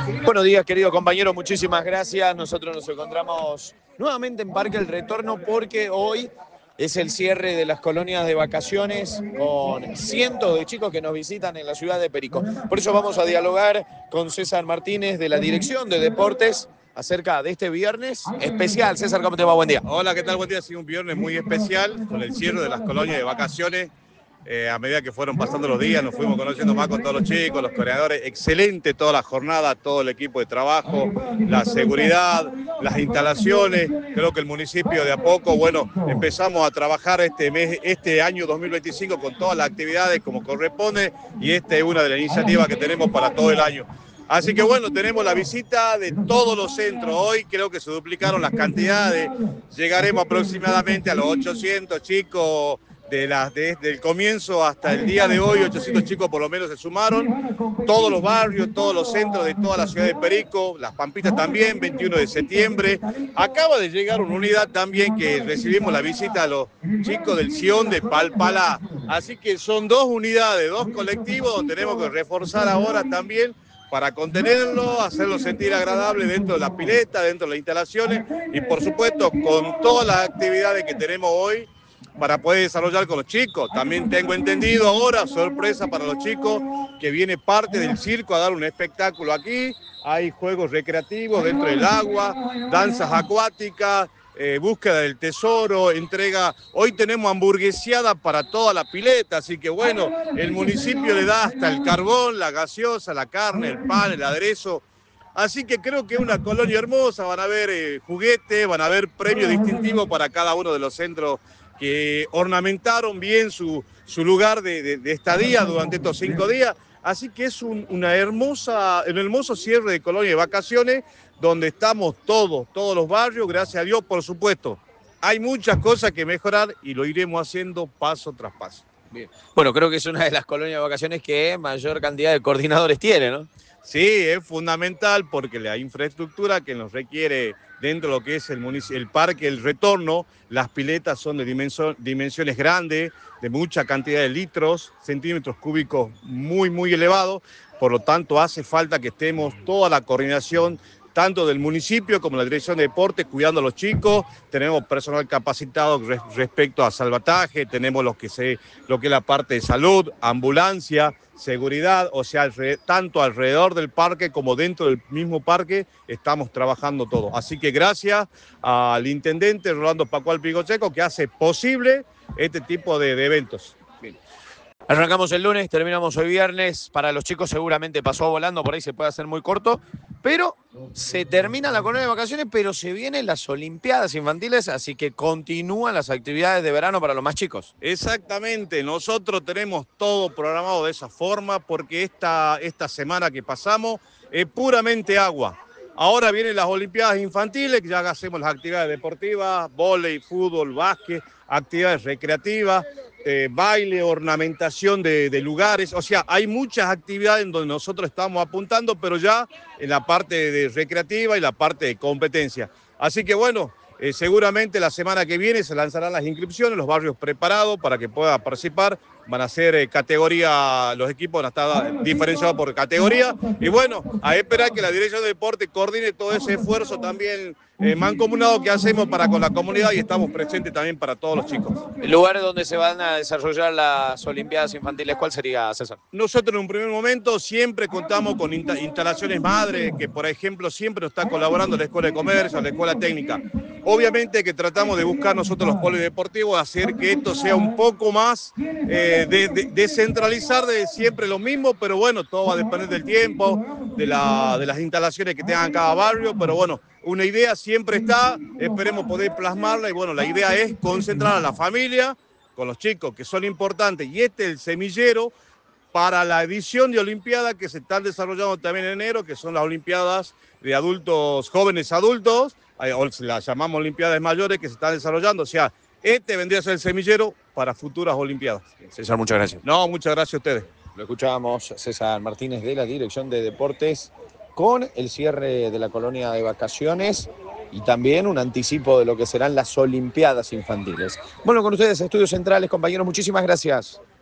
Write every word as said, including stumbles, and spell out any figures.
Buenos días, querido compañero, muchísimas gracias. Nosotros nos encontramos nuevamente en Parque El Retorno porque hoy es el cierre de las colonias de vacaciones con cientos de chicos que nos visitan en la ciudad de Perico. Por eso vamos a dialogar con César Martínez de la Dirección de Deportes acerca de este viernes especial. César, ¿cómo te va? Buen día. Hola, ¿qué tal? Buen día. Ha sido un viernes muy especial con el cierre de las colonias de vacaciones. Eh, a medida que fueron pasando los días, nos fuimos conociendo más con todos los chicos, los coordinadores. Excelente toda la jornada, todo el equipo de trabajo, la seguridad, las instalaciones. Creo que el municipio de a poco, bueno, empezamos a trabajar este mes, este año dos mil veinticinco con todas las actividades como corresponde, y esta es una de las iniciativas que tenemos para todo el año. Así que bueno, tenemos la visita de todos los centros. Hoy creo que se duplicaron las cantidades. Llegaremos aproximadamente a los ochocientos chicos. De las, de, desde el comienzo hasta el día de hoy, ochocientos chicos por lo menos se sumaron. Todos los barrios, todos los centros de toda la ciudad de Perico, Las Pampitas también, veintiuno de septiembre. Acaba de llegar una unidad también que recibimos la visita a los chicos del Sion de Palpalá. Así que son dos unidades, dos colectivos donde tenemos que reforzar ahora también para contenerlo, hacerlo sentir agradable dentro de la pileta, dentro de las instalaciones y por supuesto con todas las actividades que tenemos hoy para poder desarrollar con los chicos. También tengo entendido ahora, sorpresa para los chicos, que viene parte del circo a dar un espectáculo aquí. Hay juegos recreativos dentro del agua, danzas acuáticas, eh, búsqueda del tesoro, entrega. Hoy tenemos hamburgueseada para toda la pileta, así que bueno, el municipio le da hasta el carbón, la gaseosa, la carne, el pan, el aderezo. Así que creo que es una colonia hermosa, van a haber eh, juguetes, van a haber premios distintivos para cada uno de los centros que ornamentaron bien su, su lugar de, de, de estadía durante estos cinco días. Así que es un, una hermosa, un hermoso cierre de colonia de vacaciones donde estamos todos, todos los barrios, gracias a Dios, por supuesto. Hay muchas cosas que mejorar y lo iremos haciendo paso tras paso. Bien. Bueno, creo que es una de las colonias de vacaciones que mayor cantidad de coordinadores tiene, ¿no? Sí, es fundamental porque la infraestructura que nos requiere dentro de lo que es el, el parque, el retorno, las piletas son de dimensión, dimensiones grandes, de mucha cantidad de litros, centímetros cúbicos muy, muy elevados, por lo tanto hace falta que estemos toda la coordinación tanto del municipio como la Dirección de Deportes, cuidando a los chicos. Tenemos personal capacitado res, respecto a salvataje, tenemos lo que, se, lo que es la parte de salud, ambulancia, seguridad, o sea, alre, tanto alrededor del parque como dentro del mismo parque estamos trabajando todo. Así que gracias al intendente Rolando Pascual Pigocheco que hace posible este tipo de, de eventos. Bien. Arrancamos el lunes, terminamos hoy viernes. Para los chicos seguramente pasó volando, por ahí se puede hacer muy corto, pero se termina la colonia de vacaciones, pero se vienen las Olimpiadas Infantiles, así que continúan las actividades de verano para los más chicos. Exactamente, nosotros tenemos todo programado de esa forma porque esta, esta semana que pasamos es puramente agua. Ahora vienen las Olimpiadas Infantiles, que ya hacemos las actividades deportivas, vóley, fútbol, básquet, actividades recreativas, eh, baile, ornamentación de, de lugares. O sea, hay muchas actividades en donde nosotros estamos apuntando, pero ya en la parte de recreativa y la parte de competencia. Así que bueno, eh, seguramente la semana que viene se lanzarán las inscripciones, los barrios preparados para que puedan participar. Van a ser eh, categoría, los equipos van a estar diferenciados por categoría. Y bueno, a esperar que la Dirección de Deporte coordine todo ese esfuerzo también eh, mancomunado que hacemos para con la comunidad y estamos presentes también para todos los chicos. ¿El lugar donde se van a desarrollar las Olimpiadas Infantiles cuál sería, César? Nosotros en un primer momento siempre contamos con insta instalaciones madres, que por ejemplo siempre nos está colaborando la Escuela de Comercio, la Escuela Técnica. Obviamente que tratamos de buscar nosotros los polideportivos, hacer que esto sea un poco más eh, de, de, descentralizar de siempre lo mismo, pero bueno, todo va a depender del tiempo, de, la, de las instalaciones que tengan cada barrio, pero bueno, una idea siempre está, esperemos poder plasmarla y bueno, la idea es concentrar a la familia con los chicos que son importantes y este es el semillero para la edición de Olimpiadas que se están desarrollando también en enero, que son las Olimpiadas de adultos, jóvenes adultos, o las llamamos Olimpiadas mayores que se están desarrollando, o sea, este vendría a ser el semillero para futuras Olimpiadas. César, muchas gracias. No, muchas gracias a ustedes. Lo escuchábamos, César Martínez de la Dirección de Deportes, con el cierre de la colonia de vacaciones y también un anticipo de lo que serán las Olimpiadas Infantiles. Bueno, con ustedes, Estudios Centrales, compañeros, muchísimas gracias.